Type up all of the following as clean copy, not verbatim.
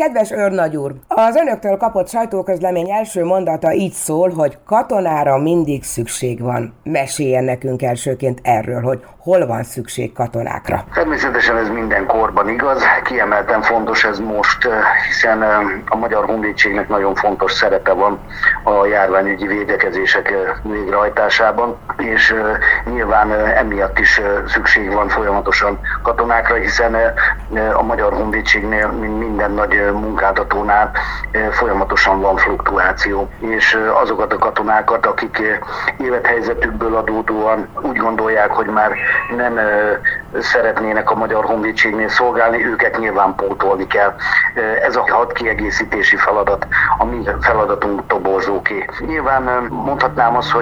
Kedves őrnagy úr, az önöktől kapott sajtóközlemény első mondata így szól, hogy katonára mindig szükség van. Meséljen nekünk elsőként erről, hogy hol van szükség katonákra. Természetesen ez minden korban igaz, kiemelten fontos ez most, hiszen a Magyar Honvédségnek nagyon fontos szerepe van a járványügyi védekezések végrehajtásában, és nyilván emiatt is szükség van folyamatosan katonákra, hiszen a Magyar Honvédségnél, mint minden nagy munkáltatónál folyamatosan van fluktuáció, és azokat a katonákat, akik élethelyzetükből adódóan úgy gondolják, hogy már nem szeretnének a Magyar Honvédségnél szolgálni, őket nyilván pótolni kell. Ez a hadkiegészítési feladat, a mi feladatunk toborzóké. Nyilván mondhatnám azt,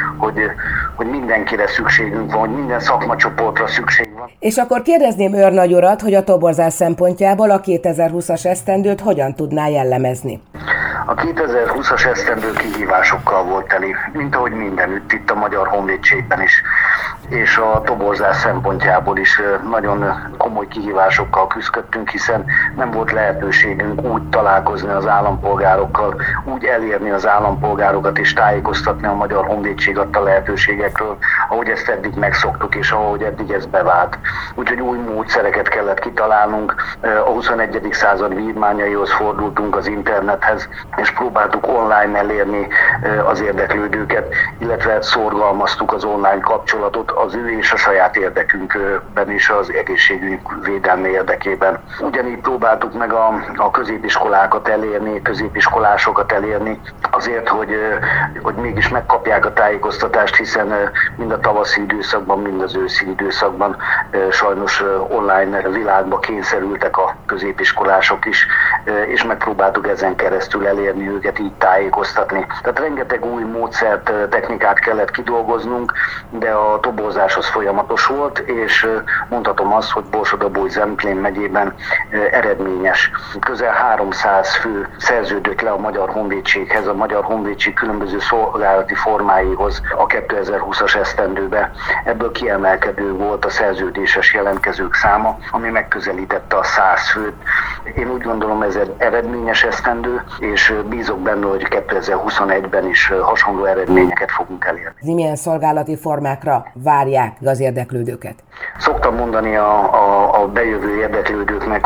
hogy mindenkire szükségünk van, hogy minden szakmacsoportra szükség van. És akkor kérdezném őrnagy urat, hogy a toborzás szempontjából a 2020-as esztendőt hogyan tudná jellemezni? A 2020-as esztendő kihívásokkal volt teli, mint ahogy mindenütt itt a Magyar Honvédségben is, és a toborzás szempontjából is nagyon komoly kihívásokkal küzdöttünk, hiszen nem volt lehetőségünk úgy találkozni az állampolgárokkal, úgy elérni az állampolgárokat és tájékoztatni a Magyar Honvédség adta lehetőségekről, ahogy ezt eddig megszoktuk és ahogy eddig ez bevált. Úgyhogy új módszereket kellett kitalálnunk, a 21. század vívmányaihoz fordultunk, az internethez, és próbáltuk online elérni az érdeklődőket, illetve szorgalmaztuk az online kapcsolatot az ő és a saját érdekünkben is, az egészségünk védelme érdekében. Ugyanígy próbáltuk meg a középiskolákat elérni, középiskolásokat elérni, azért, hogy mégis megkapják a tájékoztatást, hiszen mind a tavaszi időszakban, mind az őszi időszakban sajnos online világba kényszerültek a középiskolások is, és megpróbáltuk ezen keresztül elérni őket, így tájékoztatni. Tehát rengeteg új módszert, technikát kellett kidolgoznunk, de a toborzás az folyamatos volt, és mondhatom azt, hogy Borsod-Abaúj-Zemplén megyében eredményes. Közel 300 fő szerződött le a Magyar Honvédséghez, a Magyar Honvédség különböző szolgálati formáihoz a 2020-as esztendőbe. Ebből kiemelkedő volt a szerződéses jelentkezők száma, ami megközelítette a 100 főt. Én úgy gondolom, ez egy eredményes esztendő, és bízok benne, hogy 2021-ben is hasonló eredményeket fogunk elérni. Milyen szolgálati formákra várják az érdeklődőket? Szoktam mondani a bejövő érdeklődőknek,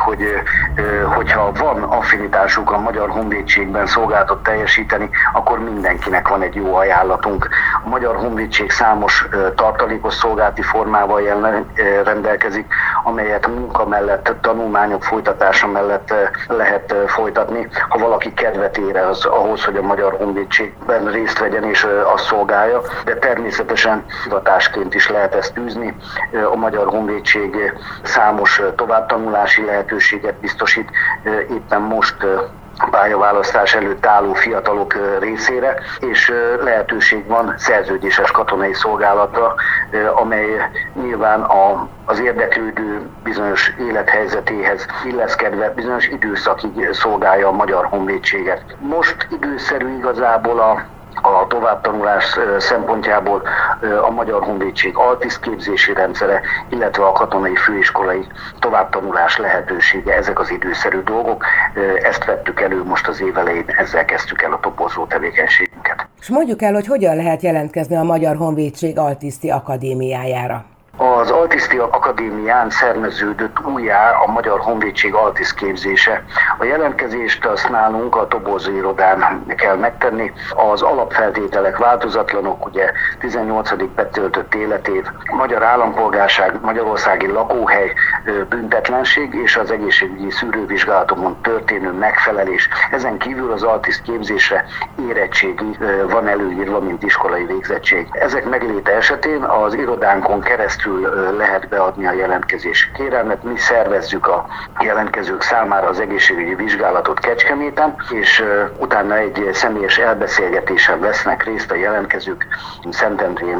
hogyha van affinitásuk a Magyar Honvédségben szolgálatot teljesíteni, akkor mindenkinek van egy jó ajánlatunk. A Magyar Honvédség számos tartalékos szolgálati formával rendelkezik, amelyet munka mellett, tanulmányok folytatása mellett lehet folytatni. Ha valaki kedvet érez ahhoz, hogy a Magyar Honvédségben részt vegyen és azt szolgálja, de természetesen hivatásként is lehet ezt űzni. A Magyar Honvédség számos továbbtanulási lehetőséget biztosít, éppen most pályaválasztás előtt álló fiatalok részére, és lehetőség van szerződéses katonai szolgálatra, amely nyilván az érdeklődő bizonyos élethelyzetéhez illeszkedve bizonyos időszakig szolgálja a Magyar Honvédséget. Most időszerű igazából a továbbtanulás szempontjából a Magyar Honvédség altisztképzési rendszere, illetve a katonai főiskolai továbbtanulás lehetősége, ezek az időszerű dolgok. Ezt vettük elő most az év elején, ezzel kezdtük el a toborzó tevékenységünket. És mondjuk el, hogy hogyan lehet jelentkezni a Magyar Honvédség Altiszti Akadémiájára? Az Altiszti Akadémián szerveződött újjá a Magyar Honvédség altisztképzése. A jelentkezést azt nálunk a toborzóirodán kell megtenni. Az alapfeltételek változatlanok, ugye 18. betöltött életév, magyar állampolgárság, magyarországi lakóhely, büntetlenség és az egészségügyi szűrővizsgálatomon történő megfelelés. Ezen kívül az altisztképzésre érettségi van előírva, mint iskolai végzettség. Ezek megléte esetén az irodánkon keresztül lehet beadni a jelentkezési kérelmet. Mi szervezzük a jelentkezők számára az egészségügyi vizsgálatot Kecskeméten, és utána egy személyes elbeszélgetésen vesznek részt a jelentkezők Szentendrén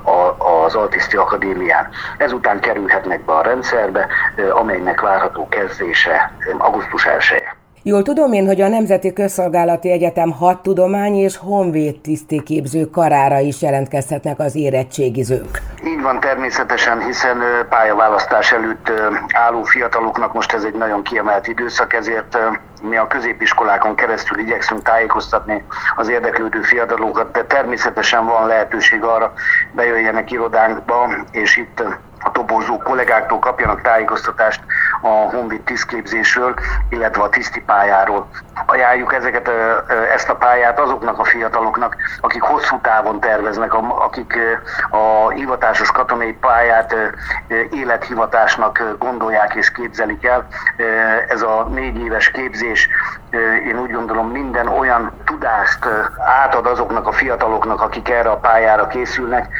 az Altiszti Akadémián. Ezután kerülhetnek be a rendszerbe, amelynek várható kezdése augusztus 1-e. Jól tudom én, hogy a Nemzeti Közszolgálati Egyetem hadtudomány és honvéd tisztiképző karára is jelentkezhetnek az érettségizők. Így van természetesen, hiszen pályaválasztás előtt álló fiataloknak most ez egy nagyon kiemelt időszak, ezért mi a középiskolákon keresztül igyekszünk tájékoztatni az érdeklődő fiatalokat, de természetesen van lehetőség arra, bejöjjenek irodánkba, és itt a toborzó kollégáktól kapjanak tájékoztatást a honvéd tisztképzésről, illetve a tisztipályáról. Ajánljuk ezt a pályát azoknak a fiataloknak, akik hosszú távon terveznek, akik a hivatásos katonai pályát élethivatásnak gondolják és képzelik el. Ez a 4 éves képzés, én úgy gondolom, minden olyan tudást átad azoknak a fiataloknak, akik erre a pályára készülnek,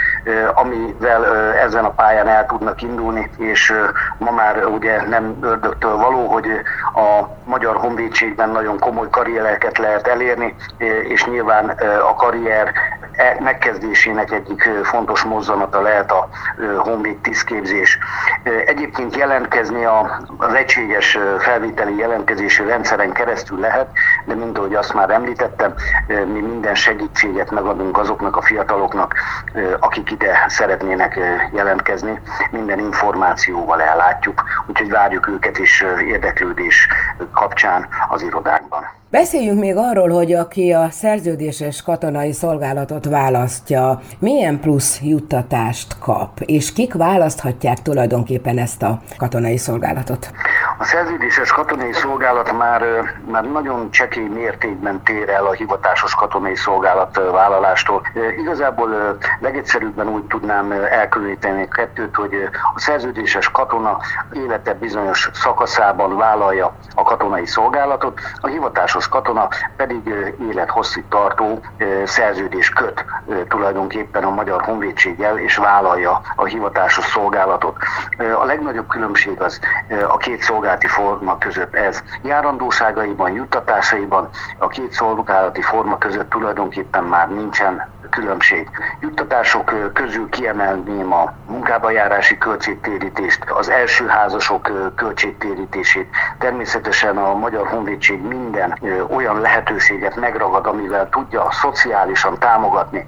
amivel ezen a pályán el tudnak indulni, és ma már ugye nem ördögtől való, hogy a Magyar Honvédségben nagyon komoly karriereket lehet elérni, és nyilván a karrier megkezdésének egyik fontos mozzanata lehet a honvéd tisztképzés. Egyébként jelentkezni az egységes felvételi jelentkezési rendszeren keresztül lehet, de mint ahogy azt már említettem, mi minden segítséget megadunk azoknak a fiataloknak, akik ide szeretnének jelentkezni, minden információval ellátjuk, úgyhogy várjuk őket is érdeklődés kapcsán az irodánkban. Beszéljünk még arról, hogy aki a szerződéses katonai szolgálatot választja, milyen plusz juttatást kap, és kik választhatják tulajdonképpen ezt a katonai szolgálatot? A szerződéses katonai szolgálat már nagyon csekély mértékben tér el a hivatásos katonai szolgálat vállalástól. Igazából legegyszerűbben úgy tudnám elkülöníteni a kettőt, hogy a szerződéses katona élete bizonyos szakaszában vállalja a katonai szolgálatot, a hivatásos katona pedig élethosszig tartó szerződést köt tulajdonképpen a Magyar Honvédséggel, és vállalja a hivatásos szolgálatot. A legnagyobb különbség az a két szolgálati forma között ez. Járandóságaiban, juttatásaiban a két szolgálati forma között tulajdonképpen már nincsen különbség. Juttatások közül kiemelném a munkába járási költségtérítést, az első házasok költségtérítését. Természetesen a Magyar Honvédség minden olyan lehetőséget megragad, amivel tudja szociálisan támogatni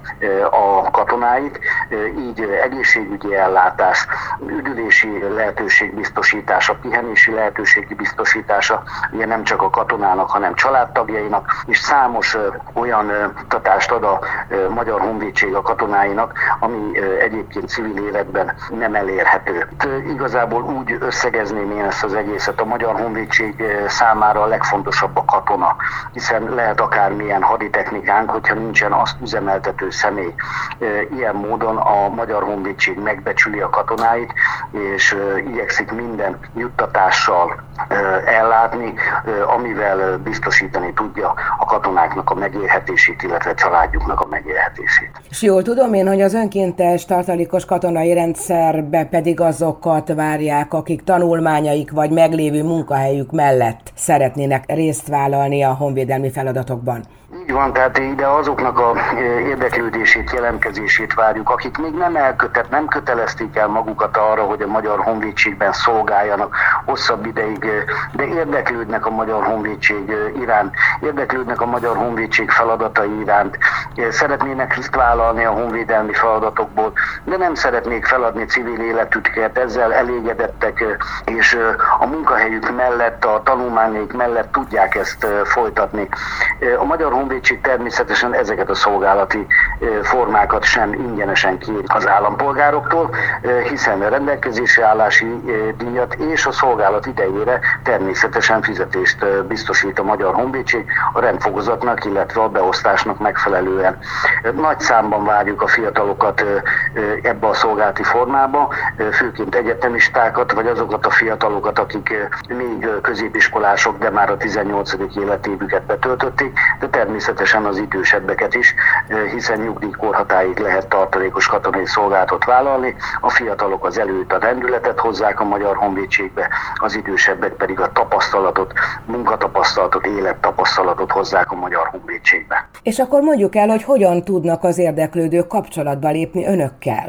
a katonáit, így egészségügyi ellátás, üdülési lehetőség biztosítása, pihenési lehetőségi biztosítása, ugye nem csak a katonának, hanem családtagjainak, és számos olyan juttatást ad a Magyar Honvédség a katonáinak, ami egyébként civil életben nem elérhető. Igazából úgy összegezném én ezt az egészet, a Magyar Honvédség számára a legfontosabb a katona, hiszen lehet akármilyen haditechnikánk, hogyha nincsen azt üzemeltető személy. Ilyen módon a Magyar Honvédség megbecsüli a katonáit, és igyekszik minden juttatással ellátni, amivel biztosítani tudja a katonáknak a megélhetését, illetve családjuknak a megélhetését. És jól tudom én, hogy az önkéntes tartalékos katonai rendszerbe pedig azokat várják, akik tanulmányaik vagy meglévő munkahelyük mellett szeretnének részt vállalni a honvédelmi feladatokban. Így van, tehát ide azoknak a érdeklődését, jelentkezését várjuk, akik még nem kötelezték el magukat arra, hogy a Magyar Honvédségben szolgáljanak hosszabb ideig, de érdeklődnek a Magyar Honvédség iránt, érdeklődnek a Magyar Honvédség feladatai iránt, szeretnének részt vállalni a honvédelmi feladatokból, de nem szeretnék feladni civil életüket, ezzel elégedettek, és a munkahelyük mellett, a tanulmányaik mellett tudják ezt folytatni. A Magyar Honvédség természetesen ezeket a szolgálati formákat sem ingyenesen kér az állampolgároktól, hiszen a rendelkezésre állási díjat és a szolgálat idejére természetesen fizetést biztosít a Magyar Honvédség a rendfokozatnak, illetve a beosztásnak megfelelően. Nagy számban várjuk a fiatalokat ebbe a szolgálati formába, főként egyetemistákat, vagy azokat a fiatalokat, akik még középiskolások, de már a 18. életévüket betöltötték, de természetesen az idősebbeket is, hiszen nyugdíjkorhatáig lehet tartalékos katonai szolgálatot vállalni, a fiatalok az előtt a rendületet hozzák a Magyar Honvédségbe, az idősebbek pedig a tapasztalatot, munkatapasztalatot, élettapasztalatot hozzák a Magyar Honvédségbe. És akkor mondjuk el, hogy hogyan tudnak az érdeklődők kapcsolatba lépni önökkel?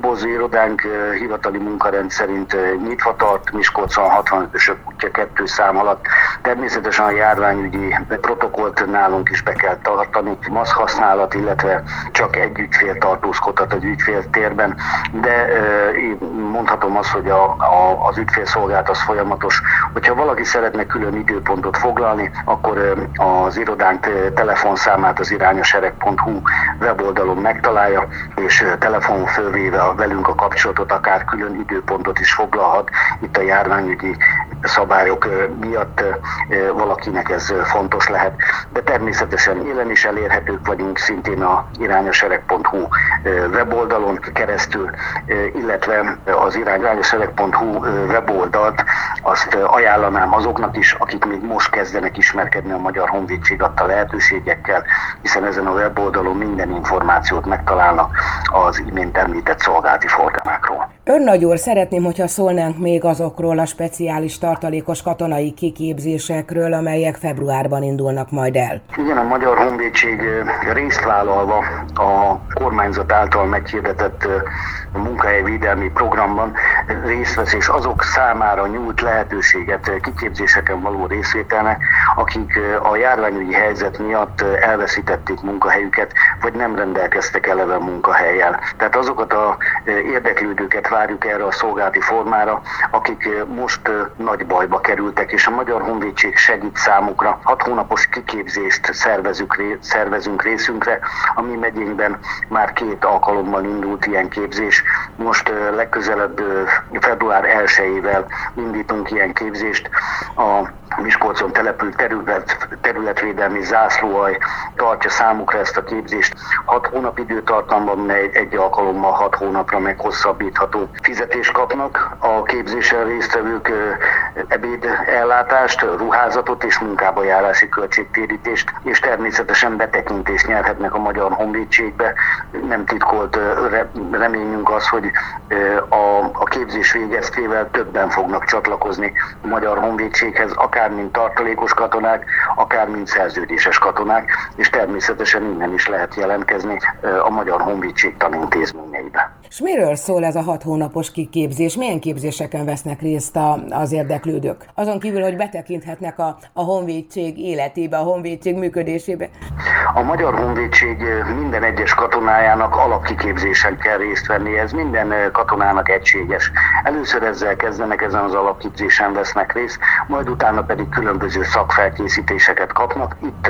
Dobozó irodánk hivatali munkarend szerint nyitva tart, Miskolcon 65-ösök útja 2 szám alatt. Természetesen a járványügyi protokollt nálunk is be kell tartani, maszk használat, illetve csak egy ügyfél tartózkodhat az ügyféltérben, de mondhatom azt, hogy az ügyfélszolgálat az folyamatos. Hogyha valaki szeretne külön időpontot foglalni, akkor az irodánk telefonszámát az irányasereg.hu weboldalon megtalálja, és telefon fölvéve velünk a kapcsolatot akár külön időpontot is foglalhat. Itt a járványügyi szabályok miatt valakinek ez fontos lehet, de természetesen élen is elérhetők vagyunk, szintén a irányasereg.hu weboldalon keresztül, illetve az irányasereg.hu weboldalt azt ajánlanám azoknak is, akik még most kezdenek ismerkedni a Magyar Honvédség adta lehetőségekkel, hiszen ezen a weboldalon minden információt megtalálnak az imént említett szolgálati formákról. Őrnagy úr, szeretném, hogyha szólnánk még azokról a speciális tartalékos katonai kiképzésekről, amelyek februárban indulnak majd el. Igen, a Magyar Honvédség részt vállalva a kormányzat által meghirdetett munkahelyvédelmi programban részt vesz, és azok számára nyújt lehetőséget kiképzéseken való részvételnek, akik a járványügyi helyzet miatt elveszítették munkahelyüket, vagy nem rendelkeztek eleve munkahellyel. Tehát azokat a érdeklődőket várjuk erre a szolgálati formára, akik most nagy bajba kerültek, és a Magyar Honvédség segít számukra. 6 hónapos kiképzést szervezünk részünkre. A mi megyénkben már 2 alkalommal indult ilyen képzés. Most legközelebb február 1-ével indítunk ilyen képzést. A Miskolcon települt területvédelmi zászlóalj tartja számukra ezt a képzést. 6 hónap időtartamban, mely egy alkalommal 6 hónapra meghosszabbítható fizetést kapnak. A képzésen résztvevők ebéd ellátást, ruházatot és munkába járási költségtérítést, és természetesen betekintést nyerhetnek a Magyar Honvédségbe. Nem titkolt reményünk az, hogy a képzés végeztével többen fognak csatlakozni a Magyar Honvédséghez, akár mint tartalékos katonák, akár mint szerződéses katonák, és természetesen innen is lehet jelentkezni a Magyar Honvédség tanintézményeibe. És miről szól ez a 6 hónapos kiképzés? Milyen képzéseken vesznek részt az érdeklődők? Azon kívül, hogy betekinthetnek a honvédség életébe, a honvédség működésébe. A Magyar Honvédség minden egyes katonájának alapkiképzésen kell részt venni, ez minden katonának egységes. Először ezzel kezdenek, ezen az alapképzésen vesznek részt, majd utána pedig különböző szakfelkészítéseket kapnak. Itt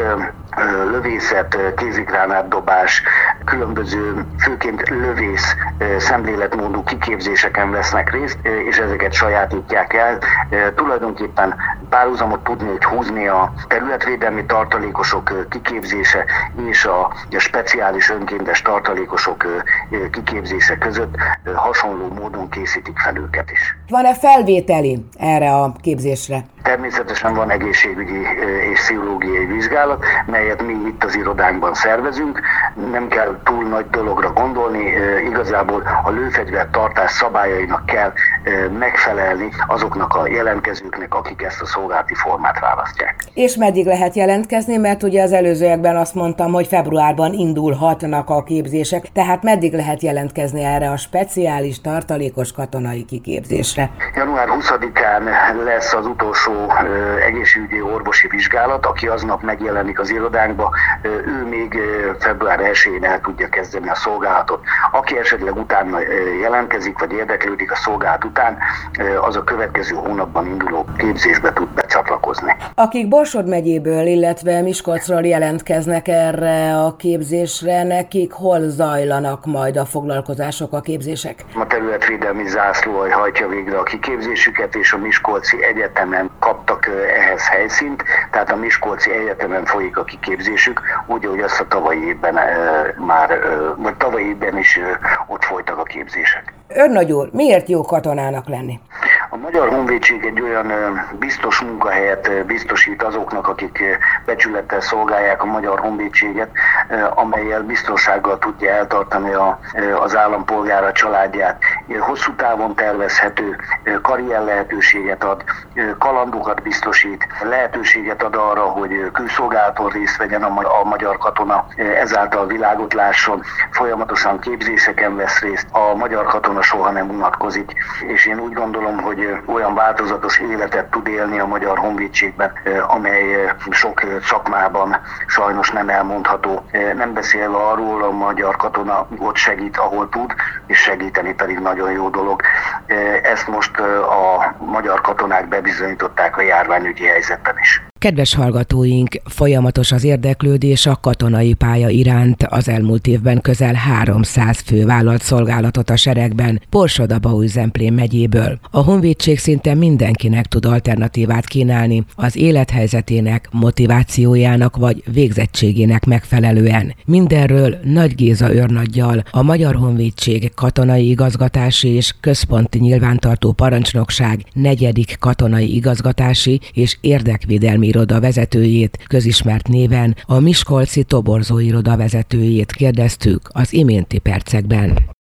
lövészet, kézigránátdobás, különböző főként lövész szemléletmódú kiképzéseken vesznek részt, és ezeket sajátítják el. Tulajdonképpen párhuzamot tudnék húzni a területvédelmi tartalékosok kiképzése és a speciális önkéntes tartalékosok kiképzése között, hasonló módon készítik fel őket is. Van-e felvételi erre a képzésre? Természetesen van egészségügyi és pszichológiai vizsgálat, melyet mi itt az irodánkban szervezünk. Nem kell túl nagy dologra gondolni, igazából a lőfegyver tartás szabályainak kell megfelelni azoknak a jelentkezőknek, akik ezt a szolgálati formát választják. És meddig lehet jelentkezni, mert ugye az előzőekben azt mondtam, hogy februárban indulhatnak a képzések, tehát meddig lehet jelentkezni erre a speciális tartalékos katonai kiképzésre? Január 20-án lesz az utolsó egészségügyi orvosi vizsgálat, aki aznap megjelenik az irodánkba, ő még február 1-én el tudja kezdeni a szolgálatot. Aki esetleg utána jelentkezik, vagy érdeklődik a szolgálat után, az a következő hónapban induló képzésbe tud becsatlakozni. Akik Borsod megyéből, illetve Miskolcról jelentkeznek erre a képzésre, nekik hol zajlanak majd a foglalkozások, a képzések? A területvédelmi zászlóalj hajtja végre a kiképzésüket, és a Miskolci Egyetemen kaptak ehhez helyszínt, tehát a Miskolci Egyetemen folyik a kiképzésük, úgy, hogy azt a tavalyi évben vagy tavalyi évben is ott folytak a képzések. Őrnagy úr, miért jó katonának lenni? A Magyar Honvédség egy olyan biztos munkahelyet biztosít azoknak, akik becsülettel szolgálják a Magyar Honvédséget, amellyel biztonsággal tudja eltartani az állampolgára családját. Hosszú távon tervezhető, karrier lehetőséget ad, kalandokat biztosít, lehetőséget ad arra, hogy külszolgálaton részt vegyen a magyar katona, ezáltal világot lásson, folyamatosan képzéseken vesz részt, a magyar katona soha nem unatkozik, és én úgy gondolom, hogy olyan változatos életet tud élni a Magyar Honvédségben, amely sok szakmában sajnos nem elmondható. Nem beszélve arról, a magyar katona ott segít, ahol tud, és segíteni pedig nagyon jó dolog. Ezt most a magyar katonák bebizonyították a járványügyi helyzetben is. Kedves hallgatóink, folyamatos az érdeklődés a katonai pálya iránt. Az elmúlt évben közel 300 fő vállalt szolgálatot a seregben, Borsod-Abaúj-Zemplén megyéből. A honvédség szinte mindenkinek tud alternatívát kínálni az élethelyzetének, motivációjának vagy végzettségének megfelelően. Mindenről Nagy Géza őrnaggyal, a Magyar Honvédség katonai igazgatási és központi nyilvántartó parancsnokság 4. katonai igazgatási és érdekvédelmi iroda vezetőjét, közismert néven a Miskolci toborzó iroda vezetőjét kérdeztük az iménti percekben.